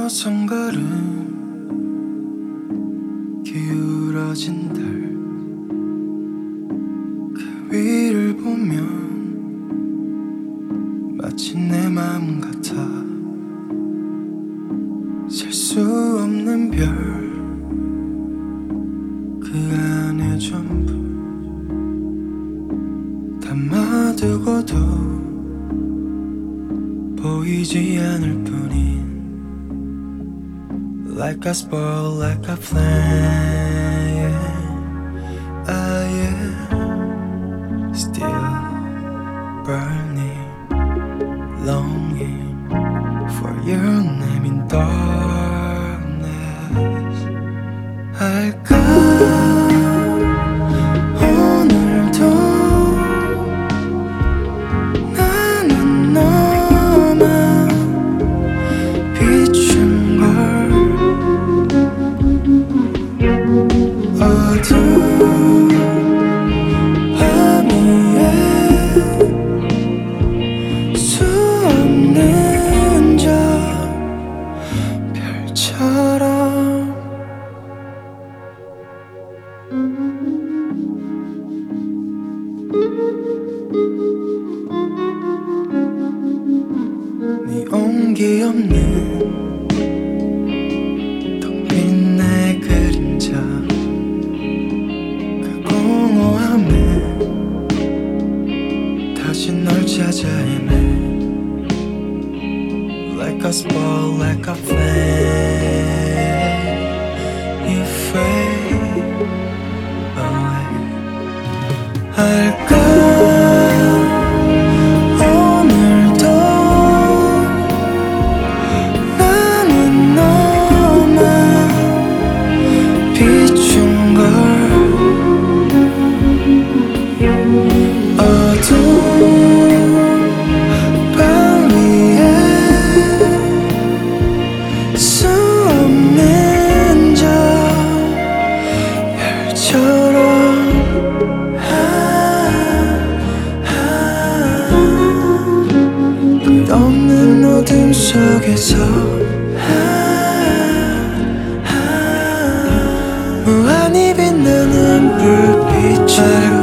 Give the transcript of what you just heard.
서성 걸음 기울어진 달 그 위를 보면 마치 내 마음 같아 셀 수 없는 별 그 안에 전부 담아두고도 보이지 않을 뿐인 Like a spark, like a flame I am still burning Longing for your name in darkness 알까 오늘도 나는 너만 비춘 걸 어두운 밤 위에 수없는 저 별처럼 네 온기 없는 텅 빈 내 그림자 그 공허함에 다시 널 찾아 헤매 Like a spark, like a flame You fade away 알까 오늘도 나는 너만 비춘 걸 어두운 밤 위에 수없는 저 별처럼 끝없는 어둠 속에서 무한히 빛나는 불빛으로